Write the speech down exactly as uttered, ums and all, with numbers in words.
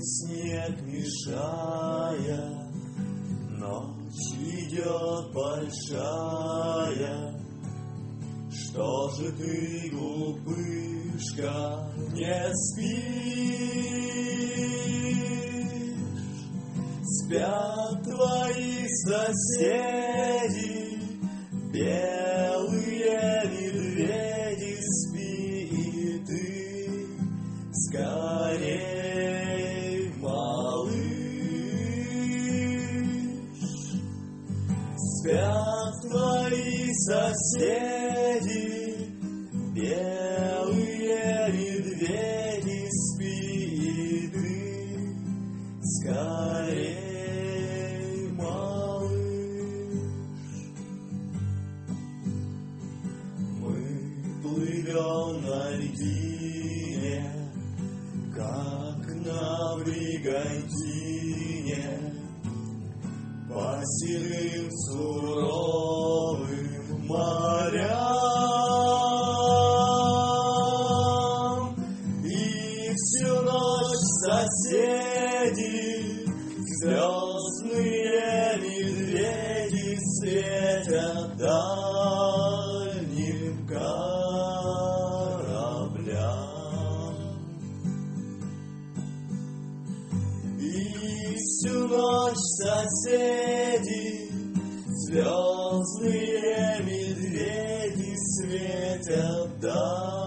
снег мешая, ночь идет большая. Что же ты, глупышка, не спишь? Спят твои соседи, белые медведи, спи и ты скорей, малыш. Спят твои соседи, белые медведи, спи и ты скорей, малыш. Мы плывем на льдине, как на бригантине, по седым суровым морям. И всю ночь соседи, звездные медведи, светят дальним кораблям. И всю ночь соседи, звездные медведи, светят дальним